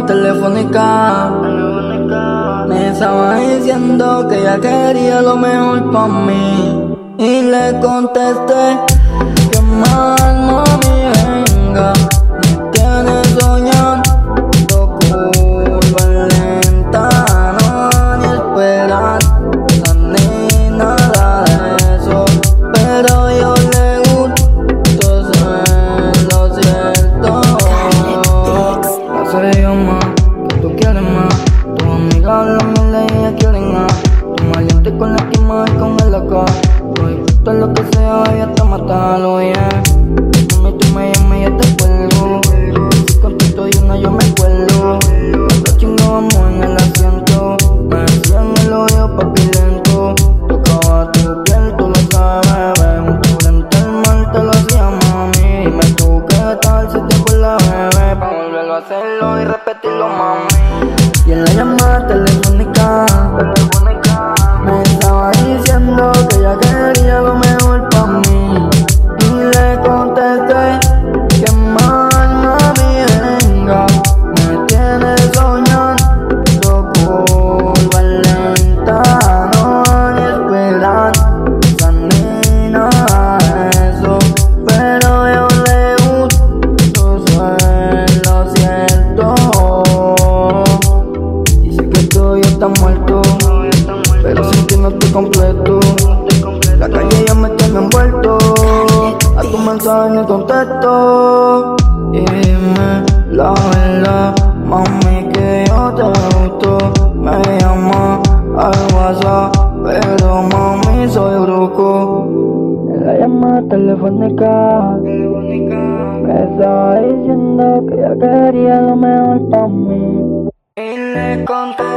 telefónica me estaba diciendo que ella quería lo mejor pa' mí. Y le contesté que mal mami venga, me tienes soñando curva lenta, no ni esperar ni nada de eso, pero yo le gusto, eso es lo cierto. No sé yo más, que tú quieres más, tus amigas hablan mil y ellas quieren más, tu maleante con la quema y con el acá. Todo lo que sea, ella está matando, yeah. Mami, tú me llamas y ya te cuelgo. Si contigo y una yo me cuelgo. Lo chingamos en el asiento, me decían el oído papi lento. Tocaba tu piel, tú lo sabes, bebé. Durante el mal te lo hacía mami. Dime tú qué tal si te acuerdas, bebé, pa' volverlo a hacerlo y repetirlo, mami. Y en la llamada telefónica me estaba diciendo que ella quería lo mejor pa' mí. Y le contesté que mal mami venga, me tiene soñando curva lenta, no ni esperanza ni nada de eso, pero yo le gusto, eso es lo cierto. Dice que todo ya está muerto, pero sin ti no estoy completo. La calle ya me tiene envuelto, a tu mensaje ni contesto. Y dime la verdad, mami, que yo te gusto. Me llama al WhatsApp, pero mami soy bruco. En la llamada telefónica me estaba diciendo que ella quería lo mejor pa' mí. Y le conté